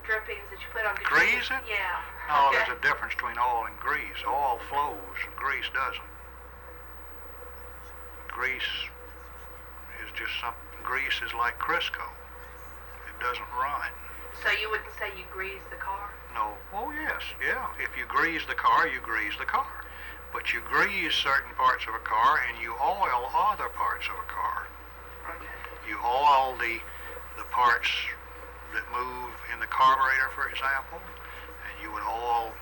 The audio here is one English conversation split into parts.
drippings that you put on good Grease it? Yeah. No, Okay. there's a difference between oil and grease. Oil flows and grease doesn't. Grease is just something. Grease is like Crisco. It doesn't run. So you wouldn't say you grease the car? No. Oh yes, yeah. If you grease the car, you grease the car. But you grease certain parts of a car and you oil other parts of a car. Okay. You oil the parts that move in the carburetor, for example, and you would oil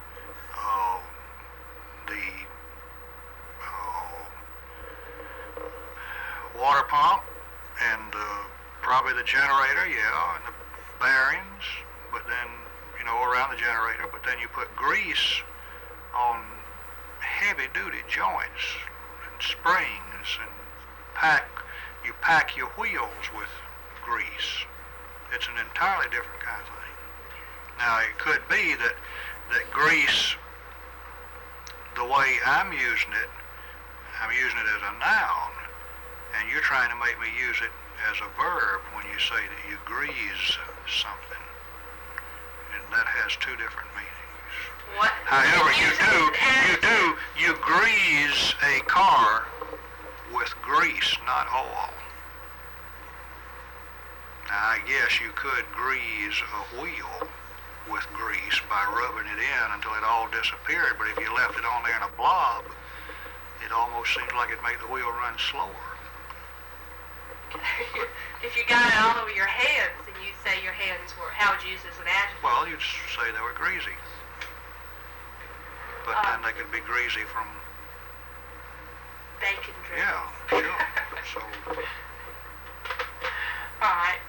the water pump and probably the generator, yeah, and the bearings, but then, you know, around the generator, but then you put grease on heavy-duty joints and springs and you pack your wheels with grease. It's an entirely different kind of thing. Now, it could be that grease, the way I'm using it as a noun, and you're trying to make me use it as a verb when you say that you grease something. And that has two different meanings. What? However, you grease a car with grease, not oil. Now, I guess you could grease a wheel with grease by rubbing it in until it all disappeared, but if you left it on there in a blob, it almost seems like it'd make the wheel run slower. If you got it all over your hands and you say your hands were, how would you use it as an adjective? Well, you'd say they were greasy. But then they could be greasy from... Bacon drippings. Yeah, sure. So... All right.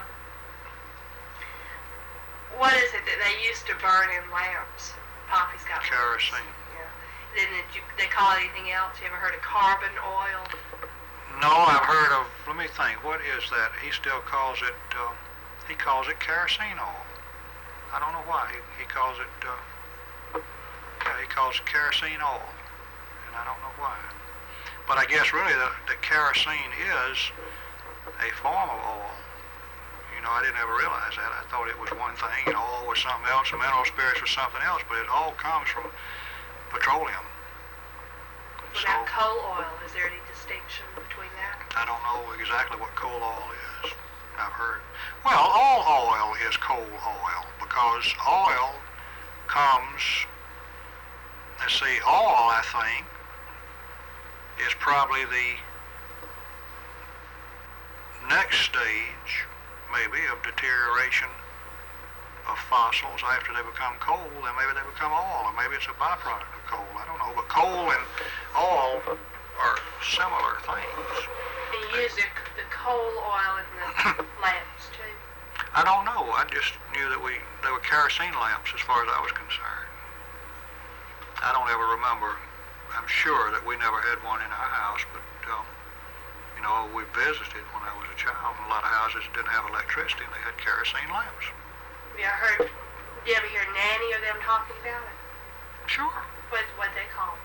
What is it that they used to burn in lamps? Poppy's got one. Kerosene. Yeah. Then they call it anything else? You ever heard of carbon oil? No, I've heard of, let me think, what is that? He still calls it, he calls it kerosene oil. I don't know why. He calls it, he calls it kerosene oil. And I don't know why. But I guess really the kerosene is a form of oil. You know, I didn't ever realize that. I thought it was one thing and oil was something else and mineral spirits was something else, but it all comes from petroleum. What about coal oil? Is there any distinction between that? I don't know exactly what coal oil is. I've heard. Well, all oil is coal oil because oil comes, let's see, oil, I think, is probably the next stage, maybe, of deterioration of fossils. After they become coal, then maybe they become oil, or maybe it's a byproduct of coal. I don't know, but coal and oil are similar things. And you use the coal oil in the lamps too? I don't know. I just knew that they were kerosene lamps as far as I was concerned. I don't ever remember. I'm sure that we never had one in our house, but you know, we visited when I was a child, and a lot of houses didn't have electricity, and they had kerosene lamps. Yeah, I heard. Did you ever hear Nanny or them talking about it? Sure. What'd they call them?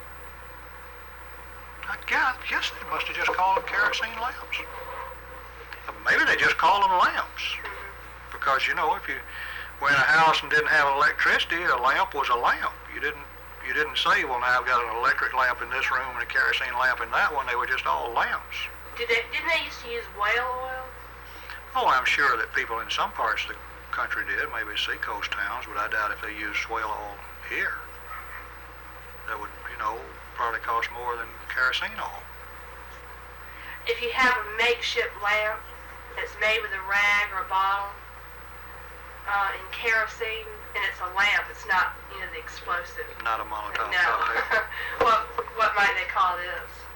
I guess they must have just called them kerosene lamps. Maybe they just called them lamps. Because, you know, if you were in a house and didn't have electricity, a lamp was a lamp. You didn't say, well, now I've got an electric lamp in this room and a kerosene lamp in that one. They were just all lamps. Didn't they used to use whale oil? Oh, I'm sure that people in some parts of the country did, maybe seacoast towns, but I doubt if they used whale oil here. That would, you know, probably cost more than kerosene oil. If you have a makeshift lamp that's made with a rag or a bottle and kerosene, and it's a lamp, it's not, you know, the explosive. Not a Molotov No. cocktail. What might they call this?